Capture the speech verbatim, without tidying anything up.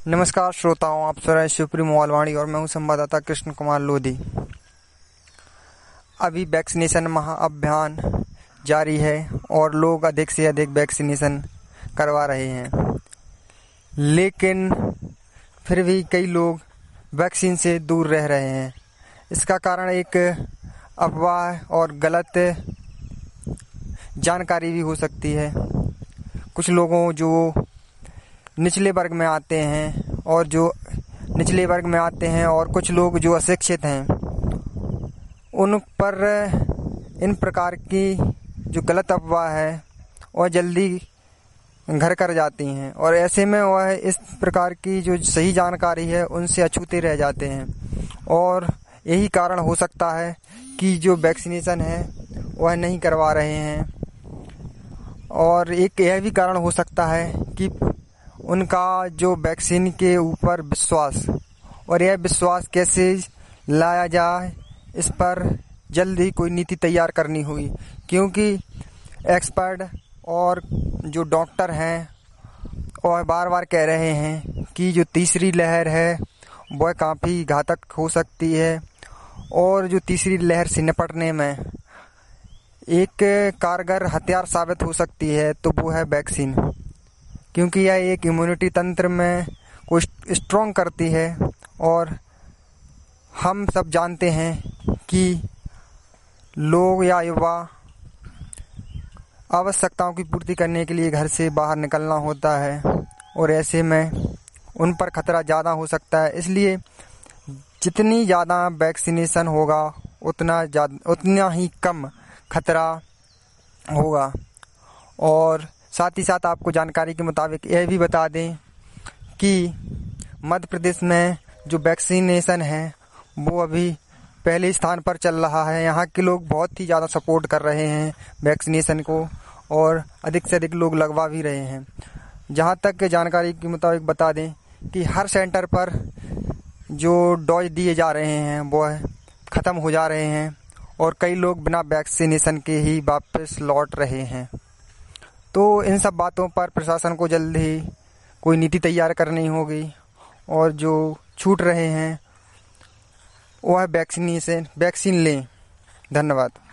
नमस्कार श्रोताओं, आप सुन रहे हैं शिवपुरी मोबाइल वाणी और मैं हूं संवाददाता कृष्ण कुमार लोधी। अभी वैक्सीनेशन महाअभियान जारी है और लोग अधिक से अधिक वैक्सीनेशन करवा रहे हैं, लेकिन फिर भी कई लोग वैक्सीन से दूर रह रहे हैं। इसका कारण एक अफवाह और गलत जानकारी भी हो सकती है। कुछ लोगों जो निचले वर्ग में आते हैं और जो निचले वर्ग में आते हैं और कुछ लोग जो अशिक्षित हैं, उन पर इन प्रकार की जो गलत अफवाह है वह जल्दी घर कर जाती हैं और ऐसे में वह इस प्रकार की जो सही जानकारी है उनसे अछूते रह जाते हैं। और यही कारण हो सकता है कि जो वैक्सीनेशन है वह नहीं करवा रहे हैं। और एक यह भी कारण हो सकता है कि उनका जो वैक्सीन के ऊपर विश्वास और यह विश्वास कैसे लाया जाए, इस पर जल्दी कोई नीति तैयार करनी हुई, क्योंकि एक्सपर्ट और जो डॉक्टर हैं वह बार बार कह रहे हैं कि जो तीसरी लहर है वह काफ़ी घातक हो सकती है और जो तीसरी लहर से निपटने में एक कारगर हथियार साबित हो सकती है तो वो है वैक्सीन, क्योंकि यह एक इम्यूनिटी तंत्र में को स्ट्रॉन्ग करती है। और हम सब जानते हैं कि लोग या युवा आवश्यकताओं की पूर्ति करने के लिए घर से बाहर निकलना होता है और ऐसे में उन पर खतरा ज़्यादा हो सकता है। इसलिए जितनी ज़्यादा वैक्सीनेशन होगा उतना ज़्यादा उतना ही कम खतरा होगा। और साथ ही साथ आपको जानकारी के मुताबिक यह भी बता दें कि मध्य प्रदेश में जो वैक्सीनेशन है वो अभी पहले स्थान पर चल रहा है। यहाँ के लोग बहुत ही ज़्यादा सपोर्ट कर रहे हैं वैक्सीनेशन को और अधिक से अधिक लोग लगवा भी रहे हैं। जहाँ तक जानकारी के मुताबिक बता दें कि हर सेंटर पर जो डोज दिए जा रहे हैं वो ख़त्म हो जा रहे हैं और कई लोग बिना वैक्सीनेशन के ही वापस लौट रहे हैं। तो इन सब बातों पर प्रशासन को जल्द ही कोई नीति तैयार करनी होगी और जो छूट रहे हैं वह वैक्सीनेशन वैक्सीन लें। धन्यवाद।